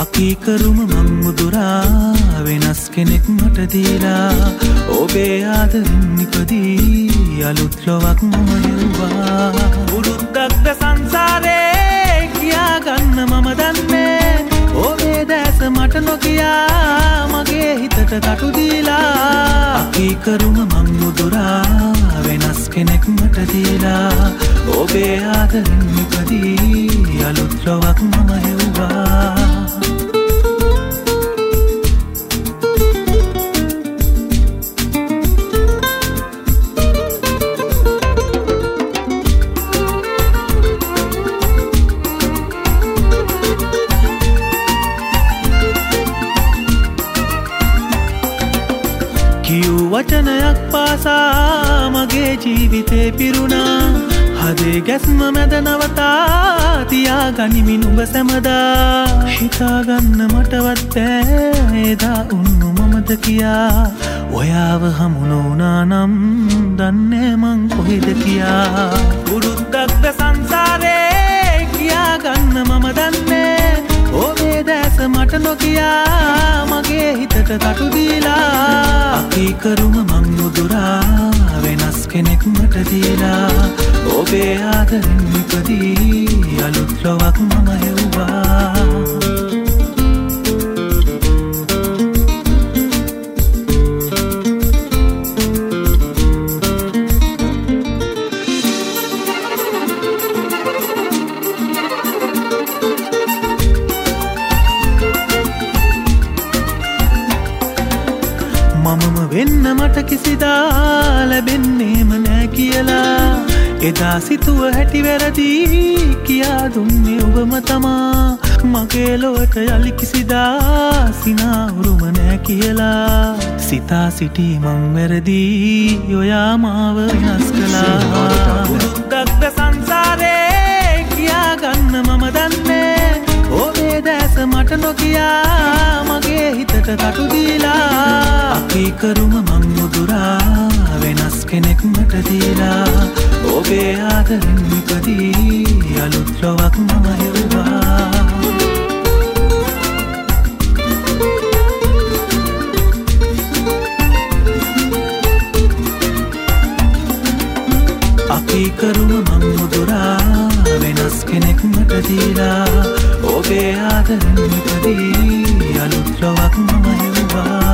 කීකරුම මං මුදුරා වෙනස් කෙනෙක් මට දීලා ඔබේ ආදරෙන් නිපදී අලුත් ලොවක් මම හෙව්වා පුරුද්දක්ද සංසාරේ කියාගන්න මම දන්නේ ඔබේ දැස මට නොකියා මගේ හිතට කටු දීලා කීකරුම මං මුදුරා වෙනස් කෙනෙක් මට දීලා ඔබේ ආදරෙන් නිපදී අලුත් ලොවක් මම හෙව්වා වචනයක් පාසා මගේ ජීවිතේ පිරුණා හදේ ගැස්ම මැද නවතා තියාගනිමින් උඹ සැමදා හිතාගන්න මටවත් බෑ එදා උන්නු මමද කියා ඔයාව හමු නොවුනා නම් දන්නේ මං කොහෙද කියා පුරුද්දක්ද සංසාරේ කියාගන්න මම දන්නේ ඔබේ දැස මට නොකියා මගේ හිතට කටු දීලා කීකරුම මං මුදුරා වෙනස් කෙනෙක් මට දීලා ඔබේ ආදරෙන් නිපදී අලුත් ලොවක් මම හෙව්වා මමම වෙන්න මට කිසිදා ලැබෙන්නේම නෑ කියලා එදා සිතුව හැටි වැරදි කියා දුන්නේ ඔබම තමා මගේ ලොවට යලි කිසිදා සිනාවුරුම නෑ කියලා සිතා සිටි මං වැරදි ඔයා මාව වෙනස් කළා පුරුද්දක්ද සංසාරේ කියාගන්න මම දන්නේ ඔබේ දැස මට නොකියා මගේ හිතට කටු දීලා කීකරුම මං මුදුරා වෙනස් කෙනෙක් මට දීලා ඔබේ ආදරෙන් නිපදී අලුත් ලොවක් මම හෙව්වා කීකරුම මං මුදුරා වෙනස් කෙනෙක් මට දීලා ඔබේ ආදරෙන් නිපදී අලුත් ලොවක් මම හෙව්වා